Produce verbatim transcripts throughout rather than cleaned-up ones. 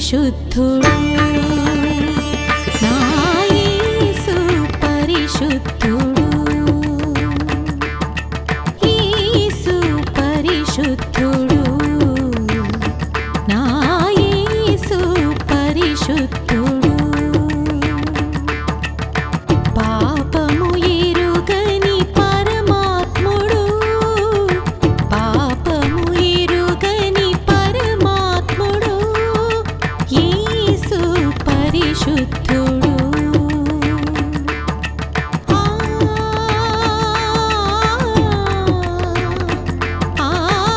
పరిశుద్ధుడు నా యేసు పరిశుద్ధుడు యేసు పరిశుద్ధుడు నా యేసు పరిశుద్ధుడు పాపము ఎరుగని పరమాత్ముడు పాపము ఎరుగని పరమాత్ముడు యేసు పరిశుద్ధుడు ఆ ఆ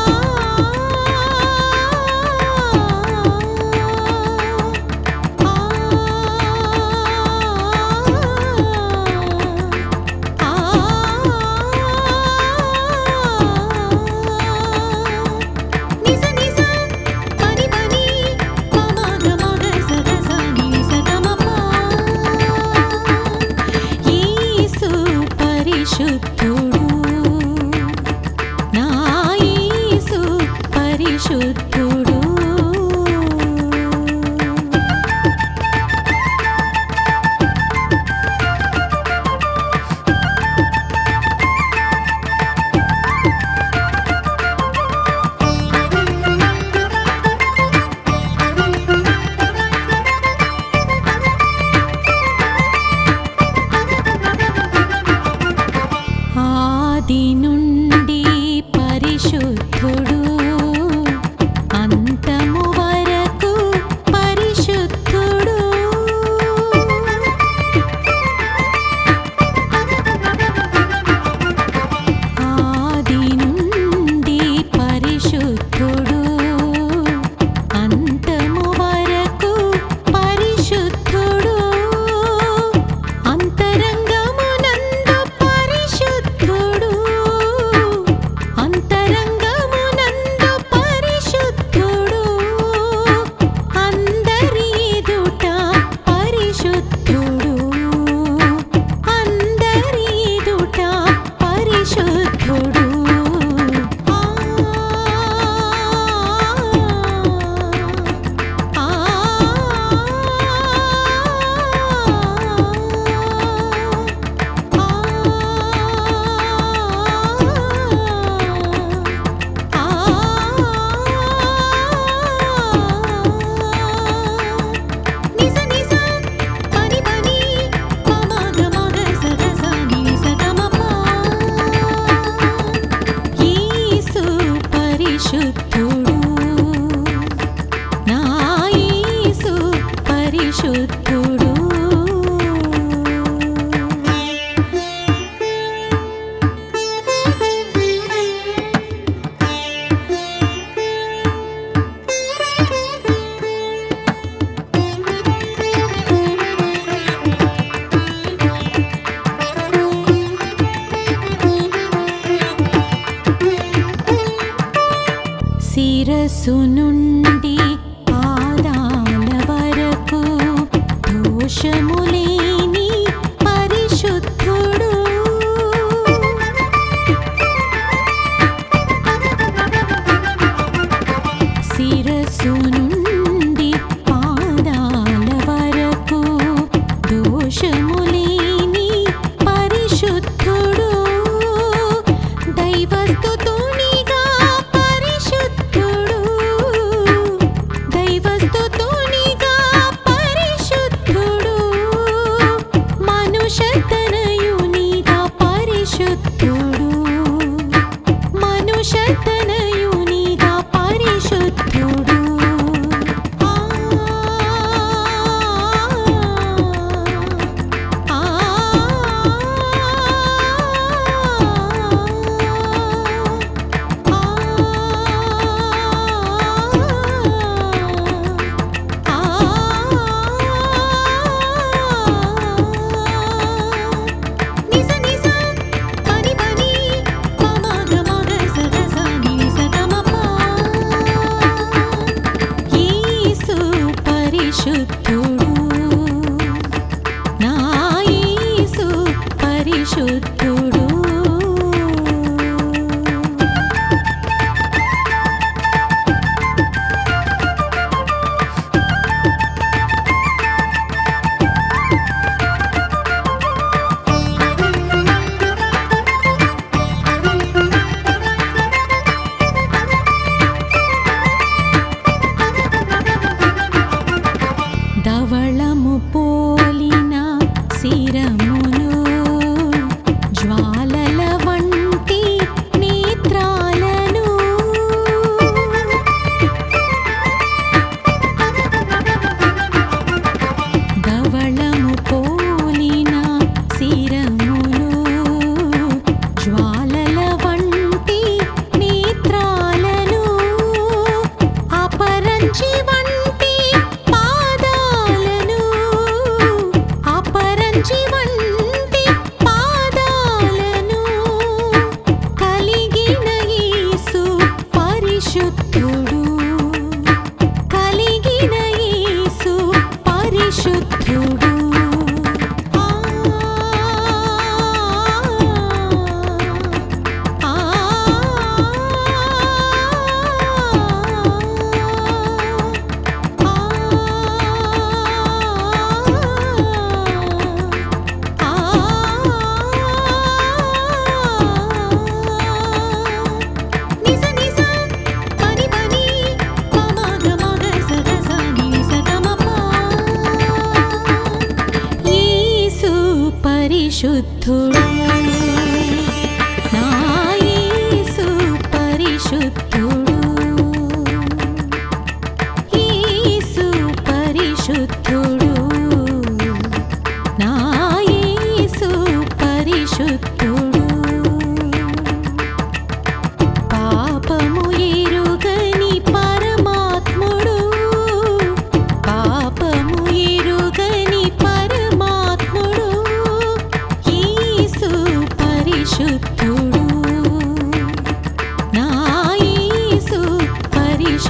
నిజ నిజ పని పని పమగ మగ సగ సని సగమప యేసు పరిశుద్ధుడు నా యేసు పరిశుద్ధుడు ఆది నుండి పరిశుద్ధుడు అంతము వరకు పరిశుద్ధుడు ఆది నుండి పరిశుద్ధుడు అంతము వరకు పరిశుద్ధుడు అంతరంగమునందు పరిశుద్ధుడు అంతరంగమునందు పరిశుద్ధుడు అందరి ఎదుట పరిశుద్ధుడు అందరి ఎదుట పరిశుద్ధుడు ఆ ఆ నిజ నిజ పని పని పమగ మగ సగ సని సగమప యేసు పరిశుద్ధుడు నా యేసు పరిశుద్ధుడు శిరస్సు నుండి పాదాల వరకు దోషము లేని పరిశుద్ధుడు శిరస్సు నుండి పాదాల వరకు దోషము లేని పరిశుద్ధుడు దైవస్తుతునిగా పరిశుద్ధుడు దైవస్తుతునిగా పరిశుద్ధుడు మనుషతనయునిగా పరిశుద్ధుడు మనుషతనయునిగా పరిశుద్ధుడు ఆ ఆ నిజ నిజ పని పని పమగ మగ సగ సని సగమప యేసు పరిశుద్ధుడు నా యేసు పరిశుద్ధుడు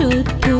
పొద్దు